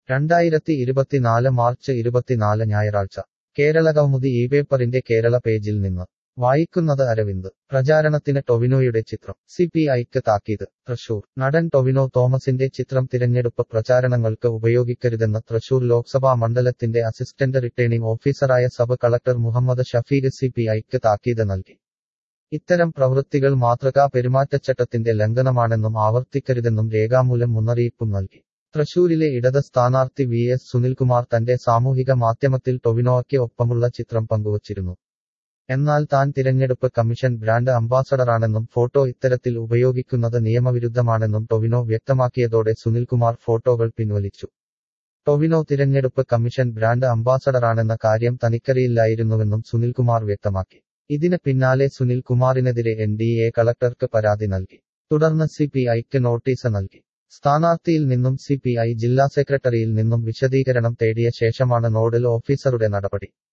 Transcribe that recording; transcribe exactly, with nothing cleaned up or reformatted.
രണ്ടായിരത്തി ഇരുപത്തിനാല് മാർച്ച് ഇരുപത്തിനാല് ഞായറാഴ്ച കേരളകൗമുദി ഈ പേപ്പറിന്റെ കേരള പേജിൽ നിന്ന് വായിക്കുന്നത് അരവിന്ദ് പ്രചാരണത്തിന് ടൊവിനോയുടെ ചിത്രം സി പി ഐക്ക് താക്കീത് തൃശൂർ നടൻ ടൊവിനോ തോമസിന്റെ ചിത്രം തിരഞ്ഞെടുപ്പ് പ്രചാരണങ്ങൾക്ക് ഉപയോഗിക്കരുതെന്ന് തൃശൂർ ലോക്സഭാ മണ്ഡലത്തിന്റെ അസിസ്റ്റന്റ് റിട്ടേണിംഗ് ഓഫീസറായ sub collector Muhammad Shafeeq C P ഐക്ക് താക്കീത് നൽകി. ഇത്തരം പ്രവൃത്തികൾ മാതൃകാ പെരുമാറ്റച്ചട്ടത്തിന്റെ ലംഘനമാണെന്നും ആവർത്തിക്കരുതെന്നും രേഖാമൂലം മുന്നറിയിപ്പും നൽകി. തൃശൂരിലെ ഇടത് സ്ഥാനാർത്ഥി വി എസ് സുനിൽകുമാർ തന്റെ സാമൂഹിക മാധ്യമത്തിൽ ടൊവിനോയ്ക്ക് ഒപ്പമുള്ള ചിത്രം പങ്കുവച്ചിരുന്നു. എന്നാൽ താൻ തിരഞ്ഞെടുപ്പ് കമ്മീഷൻ ബ്രാൻഡ് അംബാസഡറാണെന്നും ഫോട്ടോ ഇത്തരത്തിൽ ഉപയോഗിക്കുന്നത് നിയമവിരുദ്ധമാണെന്നും ടൊവിനോ വ്യക്തമാക്കിയതോടെ സുനിൽകുമാർ ഫോട്ടോകൾ പിൻവലിച്ചു. ടൊവിനോ തിരഞ്ഞെടുപ്പ് കമ്മീഷൻ ബ്രാൻഡ് അംബാസഡറാണെന്ന കാര്യം തനിക്കറിയില്ലായിരുന്നുവെന്നും സുനിൽകുമാർ വ്യക്തമാക്കി. ഇതിന് പിന്നാലെ സുനിൽകുമാറിനെതിരെ എൻ ഡി എ കളക്ടർക്ക് പരാതി നൽകി. തുടർന്ന് സി പി ഐക്ക് നോട്ടീസ് നൽകി. സ്ഥാനാർത്ഥിയിൽ നിന്നും സി പി ഐ ജില്ലാ സെക്രട്ടറിയിൽ നിന്നും വിശദീകരണം തേടിയ ശേഷമാണ് നോഡൽ ഓഫീസറുടെ നടപടി.